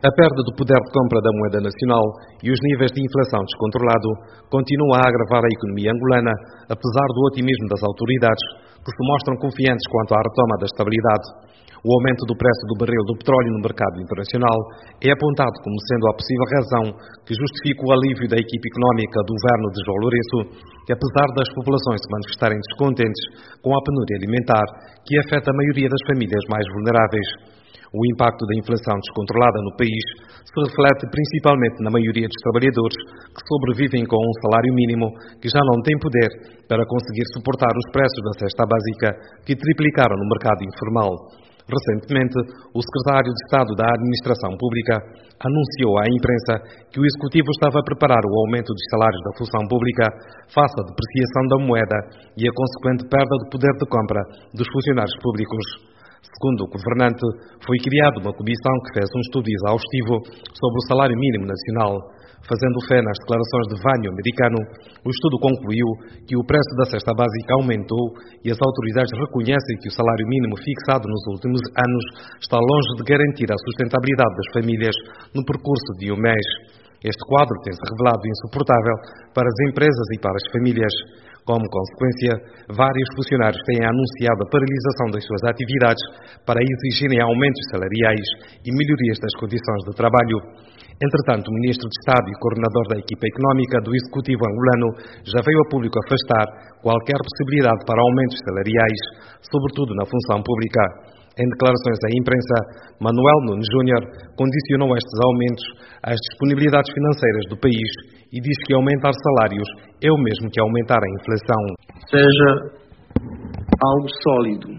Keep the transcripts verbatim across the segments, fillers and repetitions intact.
A perda do poder de compra da moeda nacional e os níveis de inflação descontrolado continuam a agravar a economia angolana, apesar do otimismo das autoridades, que se mostram confiantes quanto à retoma da estabilidade. O aumento do preço do barril do petróleo no mercado internacional é apontado como sendo a possível razão que justifica o alívio da equipe económica do governo de João Lourenço, que apesar das populações se manifestarem descontentes com a penúria alimentar, que afeta a maioria das famílias mais vulneráveis. O impacto da inflação descontrolada no país se reflete principalmente na maioria dos trabalhadores que sobrevivem com um salário mínimo que já não tem poder para conseguir suportar os preços da cesta básica que triplicaram no mercado informal. Recentemente, o secretário de Estado da Administração Pública anunciou à imprensa que o Executivo estava a preparar o aumento dos salários da função pública face à depreciação da moeda e a consequente perda de poder de compra dos funcionários públicos. Segundo o governante, foi criada uma comissão que fez um estudo exaustivo sobre o salário mínimo nacional. Fazendo fé nas declarações de Vânio Americano, o estudo concluiu que o preço da cesta básica aumentou e as autoridades reconhecem que o salário mínimo fixado nos últimos anos está longe de garantir a sustentabilidade das famílias no percurso de um mês. Este quadro tem-se revelado insuportável para as empresas e para as famílias. Como consequência, vários funcionários têm anunciado a paralisação das suas atividades para exigirem aumentos salariais e melhorias das condições de trabalho. Entretanto, o Ministro de Estado e coordenador da equipa económica do Executivo angolano já veio a público afastar qualquer possibilidade para aumentos salariais, sobretudo na função pública. Em declarações à imprensa, Manuel Nunes Júnior condicionou estes aumentos às disponibilidades financeiras do país e diz que aumentar salários é o mesmo que aumentar a inflação. Seja algo sólido,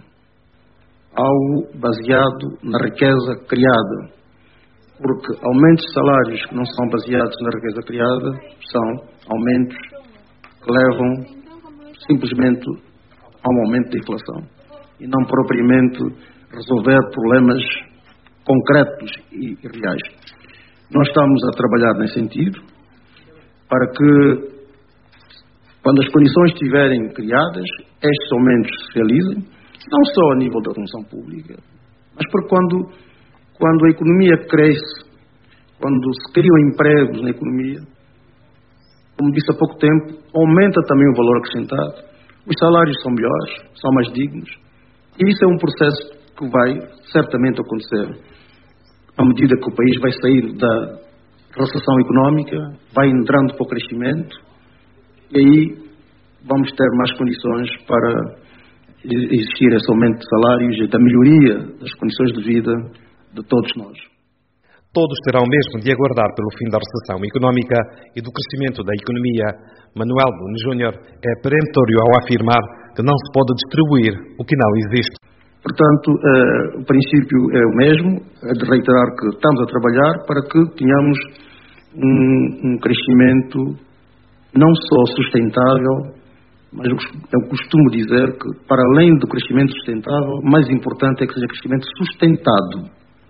algo baseado na riqueza criada, porque aumentos de salários que não são baseados na riqueza criada são aumentos que levam simplesmente a um aumento da inflação e não propriamente resolver problemas concretos e reais. Nós estamos a trabalhar nesse sentido para que, quando as condições estiverem criadas, estes aumentos se realizem, não só a nível da função pública, mas porque quando, quando a economia cresce, quando se criam empregos na economia, como disse há pouco tempo, aumenta também o valor acrescentado, os salários são melhores, são mais dignos, e isso é um processo que vai certamente acontecer à medida que o país vai sair da recessão económica, vai entrando para o crescimento, e aí vamos ter mais condições para existir esse aumento de salários e da melhoria das condições de vida de todos nós. Todos terão mesmo de aguardar pelo fim da recessão económica e do crescimento da economia. Manuel Nunes Júnior é peremptório ao afirmar que não se pode distribuir o que não existe. Portanto, eh, o princípio é o mesmo, é de reiterar que estamos a trabalhar para que tenhamos um, um crescimento não só sustentável, mas eu costumo dizer que, para além do crescimento sustentável, o mais importante é que seja crescimento sustentado.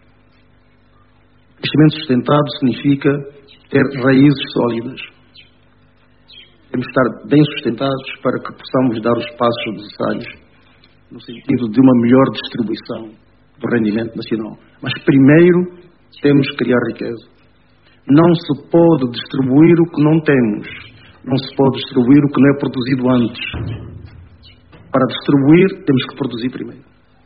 Crescimento sustentado significa ter raízes sólidas. Temos de estar bem sustentados para que possamos dar os passos necessários no sentido de uma melhor distribuição do rendimento nacional. Mas primeiro temos que criar riqueza. Não se pode distribuir o que não temos. Não se pode distribuir o que não é produzido antes. Para distribuir, temos que produzir primeiro.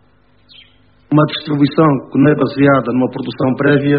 Uma distribuição que não é baseada numa produção prévia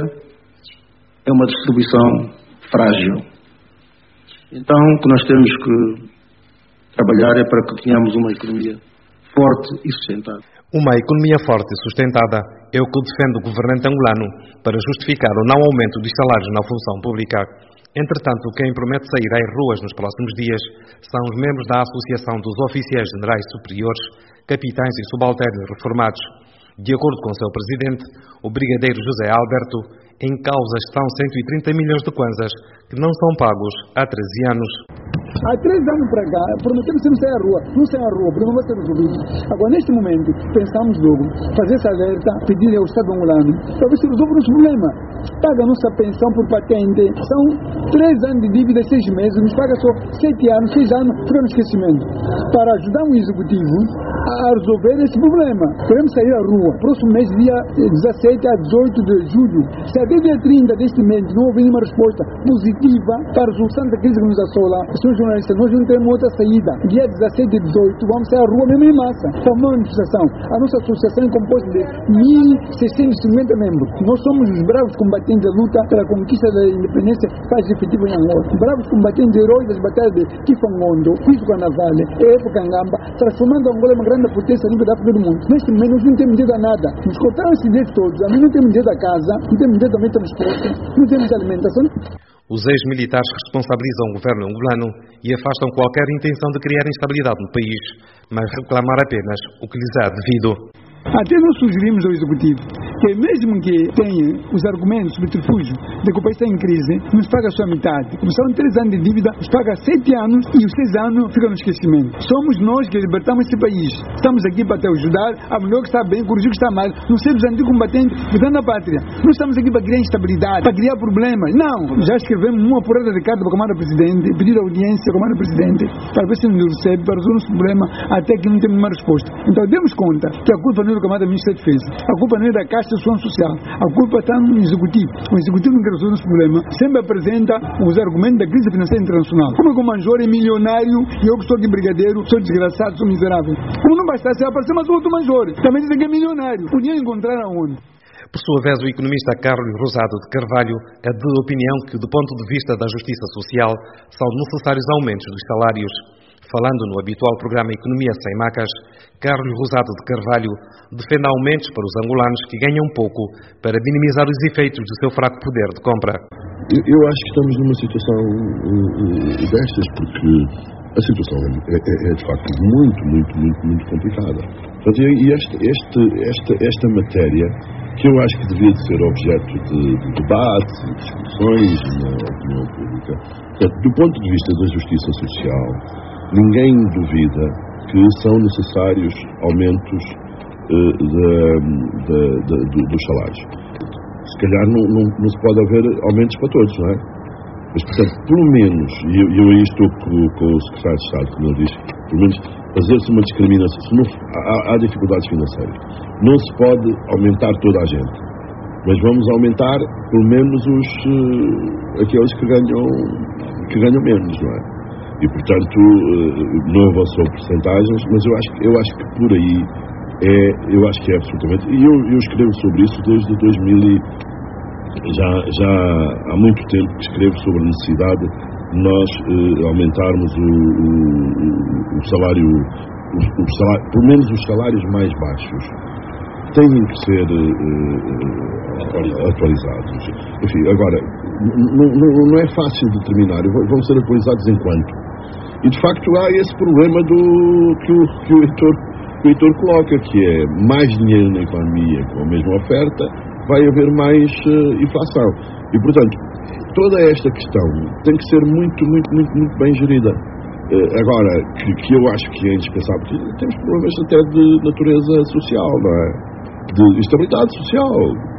é uma distribuição frágil. Então, o que nós temos que trabalhar é para que tenhamos uma economia forte e sustentada. Uma economia forte e sustentada é o que defende o governante angolano para justificar o não aumento dos salários na função pública. Entretanto, quem promete sair às ruas nos próximos dias são os membros da Associação dos Oficiais Generais Superiores, Capitães e Subalternos Reformados. De acordo com seu presidente, o brigadeiro José Alberto, em causa estão cento e trinta milhões de kwanzas que não são pagos há treze anos. Há três anos para cá, prometemos sempre sair à rua. Não sair à rua, porque não vai ser resolvido. Agora, neste momento, pensamos logo, fazer essa alerta, pedir ao Estado angolano, para ver se resolve os problemas. Paga a nossa pensão por patente. São três anos de dívida, seis meses, nos paga só sete anos, seis anos, fica no esquecimento. Para ajudar o Executivo a resolver esse problema. Queremos sair à rua. Próximo mês, dia dezassete a dezoito de julho. Se até dia trinta deste mês não houver nenhuma resposta positiva para a resolução da crise que nos assola, senhores jornalistas, nós não temos outra saída. Dia dezassete e dezoito, vamos sair à rua mesmo em massa. Para uma manifestação. A nossa associação é composta de mil seiscentos e cinquenta membros. Nós somos os bravos combatentes da luta pela conquista da independência faz efetiva em Angola. Bravos combatentes heróis das batalhas de Kifangondo, Cristo Carnavale, época Ngamba, transformando Angola em uma grande potência a nível da África do mundo. Neste momento nós não temos direito a nada. Nos cortaram esses direitos todos. A mim não temos direito a casa, não temos direito também a transporte, não temos alimentação. Os ex-militares responsabilizam o governo angolano e afastam qualquer intenção de criar instabilidade no país, mas reclamar apenas o que lhes é devido. Até nós sugerimos ao Executivo que mesmo que tenha os argumentos do subterfúgio de que o país está em crise, nos paga a sua metade. Começaram três anos de dívida, nos paga sete anos e os seis anos ficam no esquecimento. Somos nós que libertamos esse país. Estamos aqui para te ajudar a melhor que está bem, corrigir o que está mal, não sermos anticombatentes, cuidando da pátria. Não estamos aqui para criar instabilidade, para criar problemas. Não! Já escrevemos uma porrada de carta para a Comanda Presidente, pedir audiência à Comanda Presidente, para ver se nos recebe, para resolver esse problema, até que não temos uma resposta. Então demos conta que a culpa não é do Comando da Ministra de Defesa, a culpa não é da Caixa de Segurança Social, a culpa está no Executivo. O Executivo não quer resolver esse problema, sempre apresenta os argumentos da crise financeira internacional. Como é que o Manjor é milionário e eu que sou aqui brigadeiro, sou desgraçado, sou miserável? Como não bastasse aparecer mais outro Manjor, também dizem que é milionário. Podiam encontrar aonde? Por sua vez, o economista Carlos Rosado de Carvalho é de opinião que, do ponto de vista da justiça social, são necessários aumentos dos salários. Falando no habitual programa Economia Sem Macas, Carlos Rosado de Carvalho defende aumentos para os angolanos que ganham pouco para minimizar os efeitos do seu fraco poder de compra. Eu, eu acho que estamos numa situação uh, destas, porque a situação é, é, é de facto muito, muito, muito, muito complicada. Portanto, e este, este, esta, esta matéria, que eu acho que devia de ser objeto de, de debate, de discussões na opinião pública, portanto, do ponto de vista da justiça social, ninguém duvida que são necessários aumentos uh, de, de, de, de, dos salários. Se calhar não, não, não se pode haver aumentos para todos, não é? Mas, portanto, pelo menos, e eu, eu aí estou com, com o Secretário de Estado, como ele diz, pelo menos fazer-se uma discriminação. Se não, há, há dificuldades financeiras. Não se pode aumentar toda a gente. Mas vamos aumentar, pelo menos, os, uh, aqueles que ganham, que ganham menos, não é? E, portanto, não avançou porcentagens, mas eu acho, eu acho que por aí é, eu acho que é absolutamente... E eu, eu escrevo sobre isso desde dois mil e... Já, já há muito tempo que escrevo sobre a necessidade de nós eh, aumentarmos o, o, o, salário, o, o salário, pelo menos os salários mais baixos têm que ser eh, atualizados. Enfim, agora, não, não é fácil determinar, vão ser atualizados enquanto. E, de facto, há esse problema do, que, o, que, o Heitor, que o Heitor coloca, que é mais dinheiro na economia com a mesma oferta, vai haver mais uh, inflação. E, portanto, toda esta questão tem que ser muito, muito, muito, muito bem gerida. Uh, agora, que, que eu acho que é indispensável, porque temos problemas até de natureza social, não é? De instabilidade social,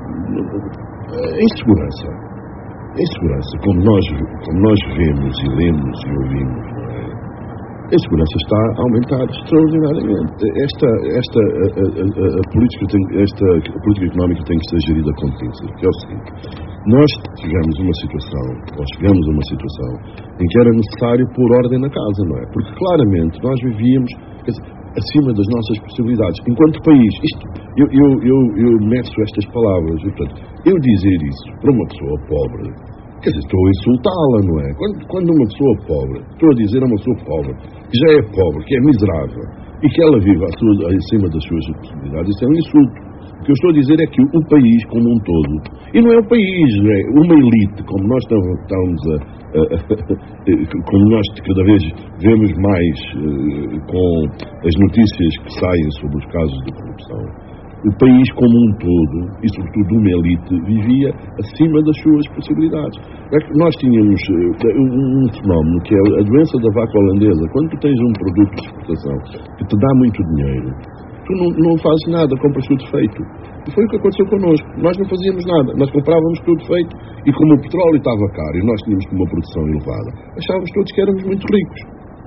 uh, insegurança. Insegurança, como nós, como nós vemos e lemos e ouvimos, não é? A insegurança está a aumentar extraordinariamente. Esta, esta a, a, a, a política tem, esta a política económica tem que ser gerida com pinças, que é o seguinte: nós tivemos uma situação, ou chegamos a uma situação em que era necessário pôr ordem na casa, não é? Porque claramente nós vivíamos, quer dizer, acima das nossas possibilidades. Enquanto país, isto, eu, eu, eu, eu meço estas palavras, e, portanto, eu dizer isso para uma pessoa pobre, quer dizer, estou a insultá-la, não é? Quando, quando uma pessoa pobre, estou a dizer a uma pessoa pobre, que já é pobre, que é miserável, e que ela vive acima das suas possibilidades, isso é um insulto. O que eu estou a dizer é que o país como um todo, e não é o país, é uma elite, como nós estamos a, a, a como nós cada vez vemos mais uh, com as notícias que saem sobre os casos de corrupção. O país como um todo, e sobretudo uma elite, vivia acima das suas possibilidades. É que nós tínhamos um fenómeno que é a doença da vaca holandesa. Quando tu tens um produto de exportação que te dá muito dinheiro, tu não, não fazes nada, compras tudo feito. E foi o que aconteceu connosco. Nós não fazíamos nada, nós comprávamos tudo feito. E como o petróleo estava caro e nós tínhamos uma produção elevada, achávamos todos que éramos muito ricos.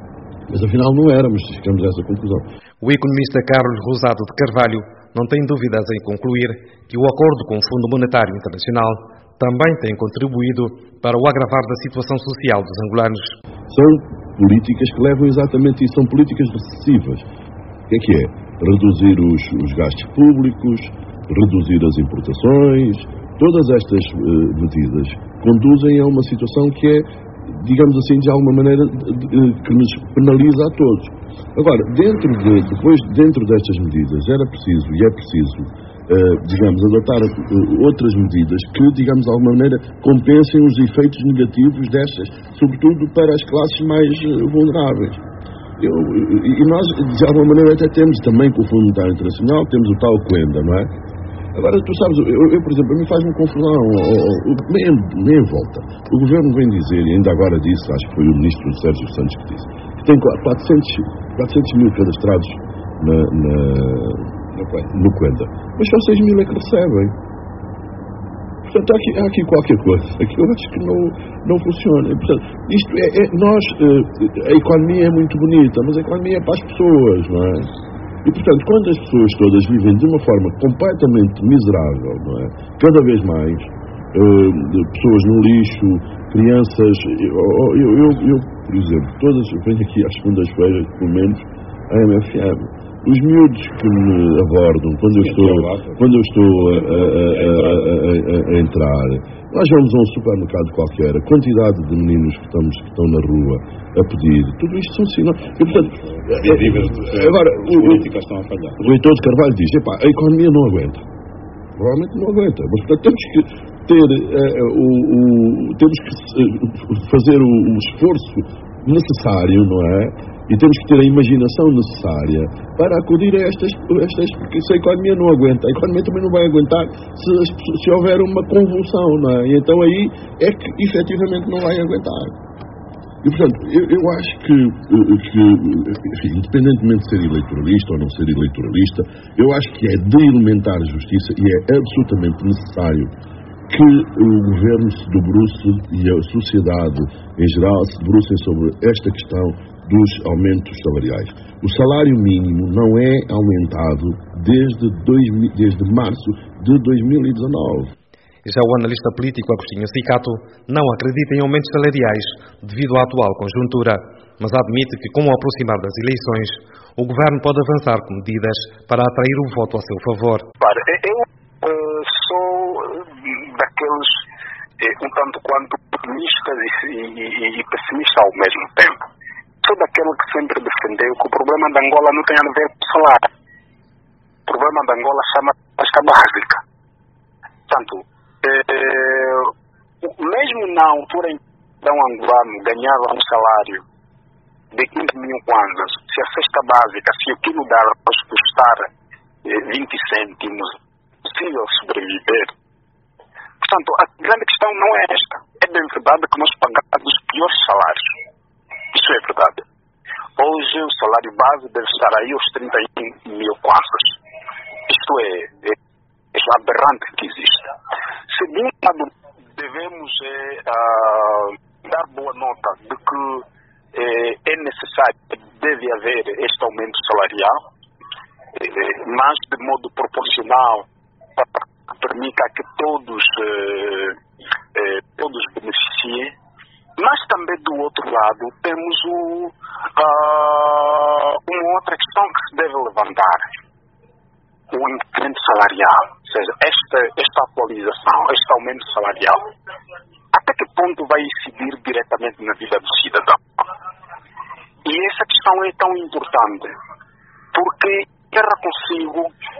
Mas afinal não éramos, chegamos a essa conclusão. O economista Carlos Rosado de Carvalho não tem dúvidas em concluir que o acordo com o Fundo Monetário Internacional também tem contribuído para o agravar da situação social dos angolanos. São políticas que levam exatamente isso, são políticas recessivas. O que é que é? Reduzir os, os gastos públicos, reduzir as importações, todas estas uh, medidas conduzem a uma situação que é, digamos assim, de alguma maneira que nos penaliza a todos. Agora, dentro de, depois, dentro destas medidas, era preciso e é preciso, uh, digamos, adotar uh, outras medidas que, digamos, de alguma maneira compensem os efeitos negativos destas, sobretudo para as classes mais uh, vulneráveis. Eu, e nós, de alguma maneira, até temos também com o Fundo Monetário Internacional, temos o tal Coenda, não é? Agora, tu sabes, eu, eu por exemplo, a mim faz-me confusão, nem, nem volta. O Governo vem dizer, e ainda agora disse, acho que foi o Ministro Sérgio Santos que disse, que tem quatrocentos mil cadastrados na, na, no Coenda, mas só seis mil é que recebem. Portanto, há aqui, há aqui qualquer coisa que eu acho que não, não funciona. Portanto, isto é, é nós, a economia é muito bonita, mas a economia é para as pessoas, não é? E, portanto, quando as pessoas todas vivem de uma forma completamente miserável, não é? Cada vez mais, uh, pessoas no lixo, crianças... Eu, eu, eu, eu, por exemplo, todas, eu venho aqui às segundas-feiras, pelo menos, à M F M. Os miúdos que me abordam quando eu estou, quando eu estou a, a, a, a, a, a entrar, nós vamos a um supermercado qualquer, a quantidade de meninos que, estamos, que estão na rua a pedir, tudo isto são sinais. E, portanto, é, agora, o, políticas estão a falhar. O Heitor de Carvalho diz, epá, a economia não aguenta. Provavelmente não aguenta, mas portanto temos que ter uh, o, o, temos que uh, fazer o, o esforço necessário, não é? E temos que ter a imaginação necessária para acudir a estas, estas porque se a economia não aguenta, a economia também não vai aguentar se, se houver uma convulsão, não é? E então aí é que efetivamente não vai aguentar. E portanto, eu, eu acho que, que enfim, independentemente de ser eleitoralista ou não ser eleitoralista, eu acho que é de elementar justiça e é absolutamente necessário que o Governo se debruce e a sociedade em geral se debrucem sobre esta questão dos aumentos salariais. O salário mínimo não é aumentado desde, dois, desde março de dois mil e dezanove. Já o analista político Agostinho Cicato não acredita em aumentos salariais devido à atual conjuntura, mas admite que, com o aproximar das eleições, o Governo pode avançar com medidas para atrair o voto a seu favor. Para, eu uh, sou daqueles uh, um tanto quanto otimistas e, e, e pessimistas ao mesmo tempo. Sou daquele que sempre defendeu que o problema da Angola não tem a ver com o salário. O problema da Angola chama esta básica. Portanto, eh, mesmo na altura em que um angolano ganhava um salário de quinze mil kwanzas, se a cesta básica, se o quilo de arroz custar eh, vinte cêntimos, é possível sobreviver. Portanto, a grande questão não é esta. É bem verdade que nós pagamos os piores salários. Isso é verdade. Hoje o salário base deve estar aí aos trinta e um mil kwanzas. Isto é, é, é aberrante que existe. Segundo lado, devemos é, uh, dar boa nota de que é, é necessário, deve haver este aumento salarial, é, mas de modo proporcional, para que permita que todos, é, é, todos beneficiem. Mas também do outro lado temos o, uh, uma outra questão que se deve levantar. O incremento salarial, ou seja, esta, esta atualização, este aumento salarial, até que ponto vai incidir diretamente na vida do cidadão? E essa questão é tão importante, porque terra consigo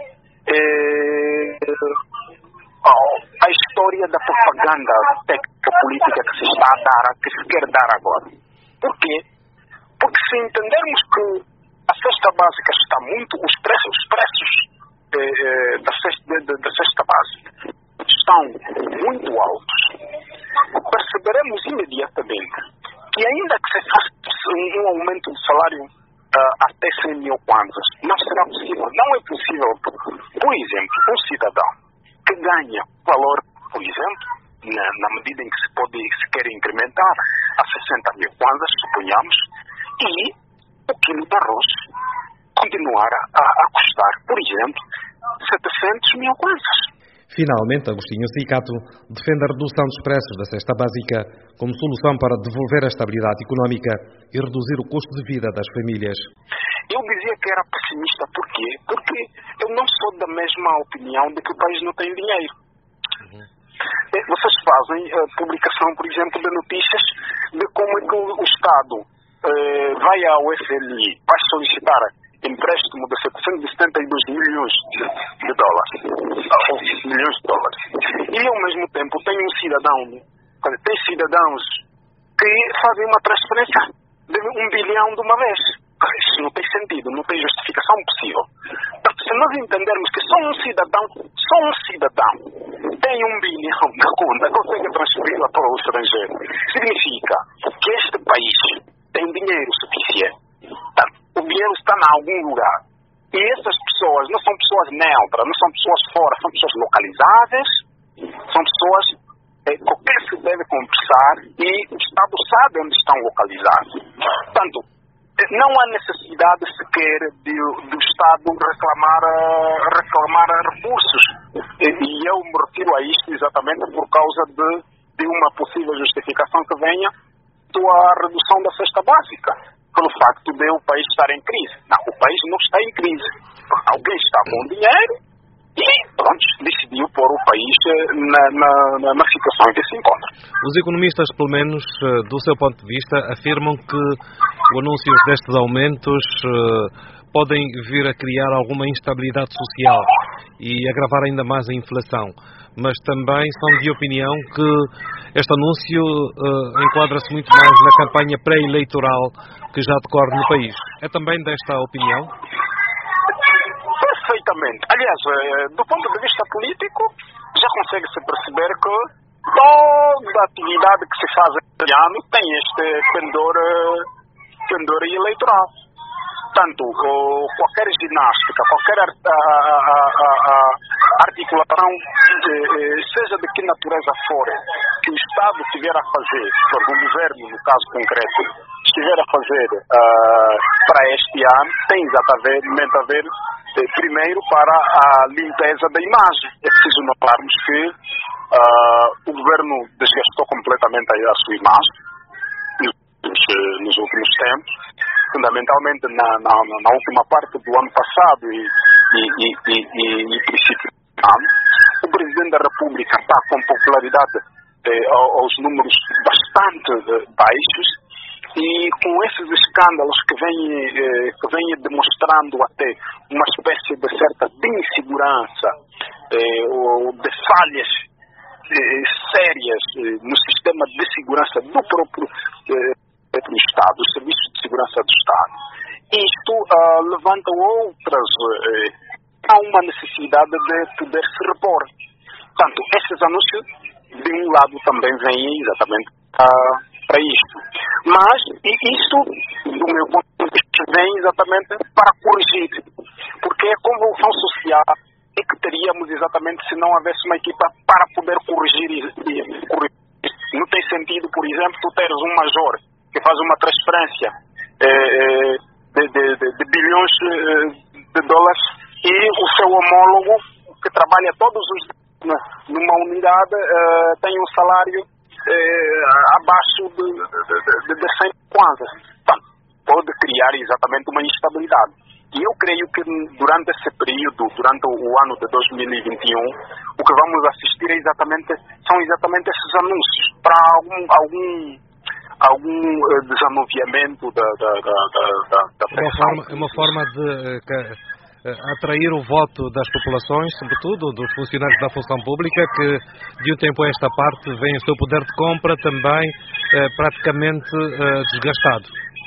é, a história da propaganda técnica política que se está a dar, que se quer dar agora. Por quê? Porque se entendermos que a cesta básica está muito, os preços, os preços eh, da, cesta, de, da cesta básica estão muito altos, perceberemos imediatamente que ainda que se faça um aumento do salário uh, até cem mil kwanzas, não será possível. Não é possível. Por exemplo, um cidadão que ganha valor, por exemplo, na, na medida em que se pode, se quer incrementar a sessenta mil kwanzas, suponhamos, e o quilo de arroz continuar a, a custar, por exemplo, setecentos mil kwanzas. Finalmente, Agostinho Cicato defende a redução dos preços da cesta básica como solução para devolver a estabilidade económica e reduzir o custo de vida das famílias. Eu dizia que era pessimista, por quê? Porque eu não sou da mesma opinião de que o país não tem dinheiro. Uhum. Vocês fazem a publicação, por exemplo, de notícias de como é que o Estado eh, vai ao F M I, vai solicitar empréstimo de setecentos e setenta e dois milhões de dólares. Milhões de dólares. E ao mesmo tempo tem um cidadão, tem cidadãos que fazem uma transferência de um bilhão de uma vez. Isso não tem sentido, não tem justificação possível. Portanto, se nós entendermos que só um cidadão, só um cidadão tem um bilhão na conta, consegue transferi-la para o estrangeiro, significa que este país tem dinheiro suficiente. Portanto, o dinheiro está em algum lugar. E essas pessoas não são pessoas neutras, não são pessoas fora, são pessoas localizáveis, são pessoas eh, com quem se deve conversar e o Estado sabe onde estão localizados. Portanto, não há necessidade sequer de, do Estado reclamar, reclamar recursos. E, e eu me refiro a isto exatamente por causa de, de uma possível justificação que venha da redução da cesta básica, pelo facto de o país estar em crise. Não, o país não está em crise. Alguém está com dinheiro e, pronto, decidiu pôr o país na, na, na situação em que se encontra. Os economistas, pelo menos, do seu ponto de vista, afirmam que o anúncio destes aumentos uh, podem vir a criar alguma instabilidade social e agravar ainda mais a inflação. Mas também são de opinião que este anúncio uh, enquadra-se muito mais na campanha pré-eleitoral que já decorre no país. É também desta opinião? Perfeitamente. Aliás, do ponto de vista político, já consegue-se perceber que toda atividade que se faz este ano tem este pendor, pendor eleitoral. Portanto, qualquer ginástica, qualquer a, a, a, a articulação, seja de que natureza for, que o Estado estiver a fazer, por um governo, no caso concreto, estiver a fazer uh, para este ano, tem exatamente a ver, eh, primeiro, para a limpeza da imagem. É preciso notarmos que uh, o governo desgastou completamente a, a sua imagem nos, nos últimos tempos, fundamentalmente na, na, na última parte do ano passado e, e, e, e, e princípio do ano. O Presidente da República está com popularidade eh, aos números bastante eh, baixos e com esses escândalos que vêm eh, que vêm demonstrando até uma espécie de certa insegurança eh, ou de falhas eh, sérias eh, no sistema de segurança do próprio eh, do Estado, os serviços de segurança do Estado. Isto uh, levanta outras, uh, há uma necessidade de poder se repor. Portanto, esses anúncios, de um lado, também vêm exatamente uh, para isto. Mas, e isto, do meu ponto de vista, vem exatamente para corrigir. Porque a convulsão social é que teríamos exatamente se não houvesse uma equipa para poder corrigir e, e corrigir. Não tem sentido, por exemplo, tu teres um major que faz uma transferência eh, de, de, de, de bilhões de dólares e o seu homólogo, que trabalha todos os dias numa unidade, eh, tem um salário eh, abaixo de, de, de, de cem kwanzas. Então, pode criar exatamente uma instabilidade. E eu creio que durante esse período, durante o ano de dois mil e vinte e um, o que vamos assistir é exatamente, são exatamente esses anúncios para algum... algum algum uh, desanuviamento da, da, da, da, da uma forma, uma forma de uh, uh, atrair o voto das populações, sobretudo dos funcionários da função pública, que de um tempo a esta parte vem o seu poder de compra também uh, praticamente uh, desgastado.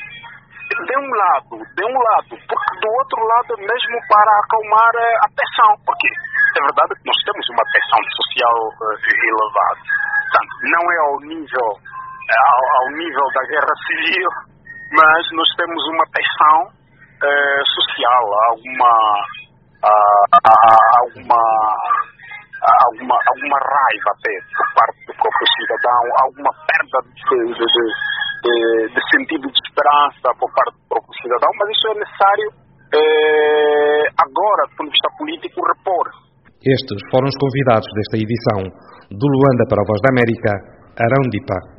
De um lado, de um lado, porque do outro lado mesmo para acalmar a tensão, porque é verdade que nós temos uma tensão social uh, elevada. Portanto, não é ao nível Ao, ao nível da guerra civil, mas nós temos uma tensão eh, social, alguma, ah, alguma, alguma, alguma raiva até por parte do próprio cidadão, alguma perda de, de, de, de, de sentido de esperança por parte do próprio cidadão, mas isso é necessário eh, agora, do ponto de vista político, repor. Estes foram os convidados desta edição. Do Luanda para a Voz da América, Arão Dipa.